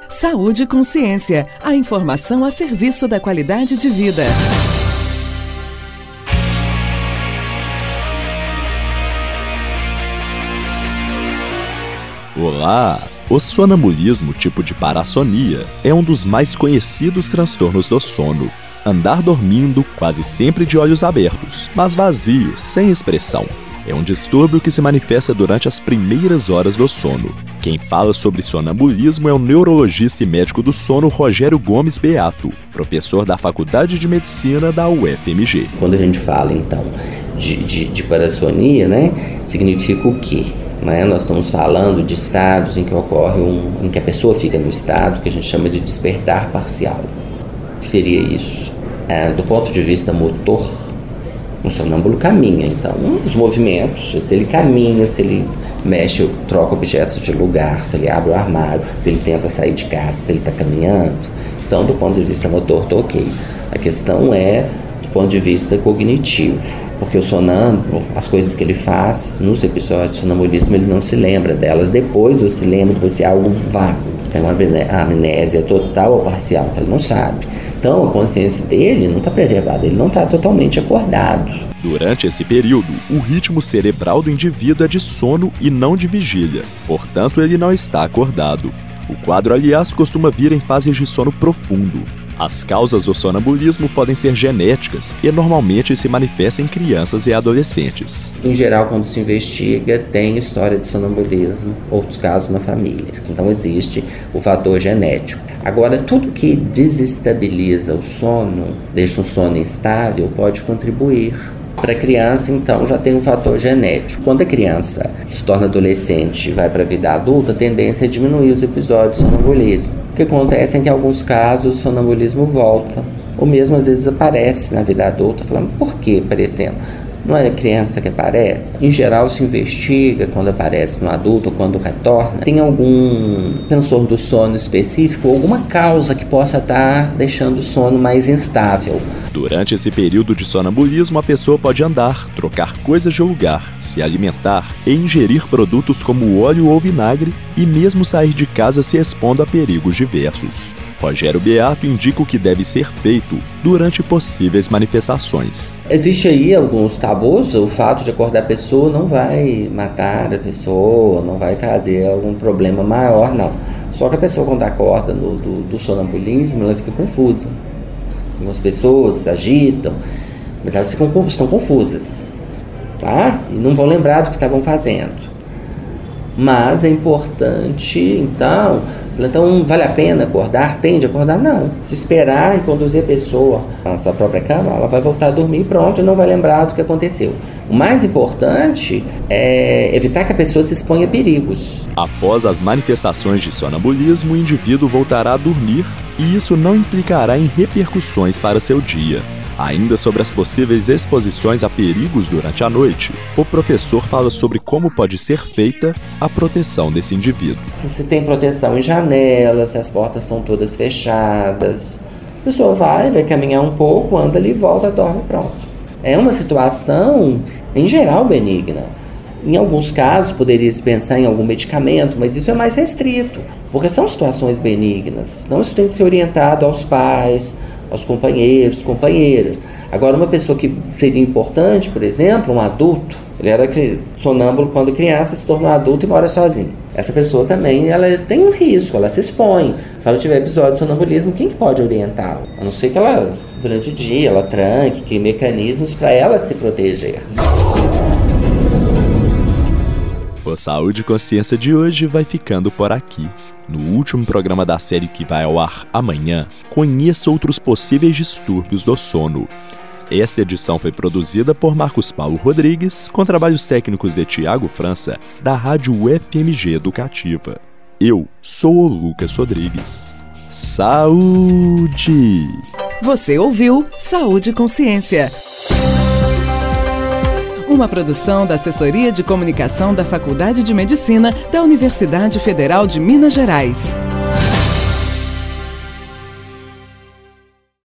Saúde e Consciência, a informação a serviço da qualidade de vida. Olá! O sonambulismo, tipo de parassonia, é um dos mais conhecidos transtornos do sono. Andar dormindo, quase sempre de olhos abertos, mas vazios, sem expressão. É um distúrbio que se manifesta durante as primeiras horas do sono. Quem fala sobre sonambulismo é o neurologista e médico do sono Rogério Gomes Beato, professor da Faculdade de Medicina da UFMG. Quando a gente fala, então, de parassonia, significa o quê? Nós estamos falando de estados em que ocorre em que a pessoa fica no estado que a gente chama de despertar parcial. O que seria isso? Do ponto de vista motor, um sonâmbulo caminha, então, os movimentos, se ele caminha, se ele mexe, troca objetos de lugar, se ele abre o armário, se ele tenta sair de casa, se ele está caminhando, então, do ponto de vista motor, está ok. A questão é do ponto de vista cognitivo, porque o sonâmbulo, as coisas que ele faz nos episódios de sonambulismo, ele não se lembra delas, depois ou se lembra que vai ser algo vago, é uma amnésia total ou parcial, então ele não sabe. Então a consciência dele não está preservada, ele não está totalmente acordado. Durante esse período, o ritmo cerebral do indivíduo é de sono e não de vigília, portanto ele não está acordado. O quadro, aliás, costuma vir em fases de sono profundo. As causas do sonambulismo podem ser genéticas e normalmente se manifestam em crianças e adolescentes. Em geral, quando se investiga, tem história de sonambulismo, outros casos na família. Então existe o fator genético. Agora, tudo que desestabiliza o sono, deixa um sono instável, pode contribuir. Para a criança, então, já tem um fator genético. Quando a criança se torna adolescente e vai para a vida adulta, a tendência é diminuir os episódios de sonambulismo. O que acontece é que, em alguns casos, o sonambulismo volta, ou mesmo às vezes aparece na vida adulta, falando, por que aparecendo? Não é a criança que aparece? Em geral, se investiga quando aparece no adulto ou quando retorna. Tem algum transtorno do sono específico, alguma causa que possa estar deixando o sono mais instável. Durante esse período de sonambulismo, a pessoa pode andar, trocar coisas de lugar, se alimentar e ingerir produtos como óleo ou vinagre e mesmo sair de casa se expondo a perigos diversos. Rogério Beato indica o que deve ser feito durante possíveis manifestações. Existe aí alguns tabus, o fato de acordar a pessoa não vai matar a pessoa, não vai trazer algum problema maior, não. Só que a pessoa quando acorda do sonambulismo, ela fica confusa. Algumas pessoas se agitam, mas elas estão confusas, tá? E não vão lembrar do que estavam fazendo. Mas é importante, então, vale a pena acordar? Tende a acordar? Não. Se esperar e conduzir a pessoa à sua própria cama, ela vai voltar a dormir e pronto, e não vai lembrar do que aconteceu. O mais importante é evitar que a pessoa se exponha a perigos. Após as manifestações de sonambulismo, o indivíduo voltará a dormir e isso não implicará em repercussões para seu dia. Ainda sobre as possíveis exposições a perigos durante a noite, o professor fala sobre como pode ser feita a proteção desse indivíduo. Se você tem proteção em janelas, se as portas estão todas fechadas, a pessoa vai caminhar um pouco, anda ali, volta, dorme, pronto. É uma situação, em geral, benigna. Em alguns casos, poderia-se pensar em algum medicamento, mas isso é mais restrito, porque são situações benignas. Então, isso tem que ser orientado aos pais, aos companheiros, companheiras. Agora, uma pessoa que seria importante, por exemplo, um adulto, ele era sonâmbulo quando criança, se tornou adulto e mora sozinho. Essa pessoa também, ela tem um risco, ela se expõe. Se ela tiver episódio de sonambulismo, quem que pode orientá-la? A não ser que ela, durante o dia, ela tranque, crie mecanismos para ela se proteger. O Saúde e Consciência de hoje vai ficando por aqui. No último programa da série que vai ao ar amanhã, conheça outros possíveis distúrbios do sono. Esta edição foi produzida por Marcos Paulo Rodrigues, com trabalhos técnicos de Tiago França, da Rádio UFMG Educativa. Eu sou o Lucas Rodrigues. Saúde! Você ouviu Saúde e Consciência. Uma produção da Assessoria de Comunicação da Faculdade de Medicina da Universidade Federal de Minas Gerais.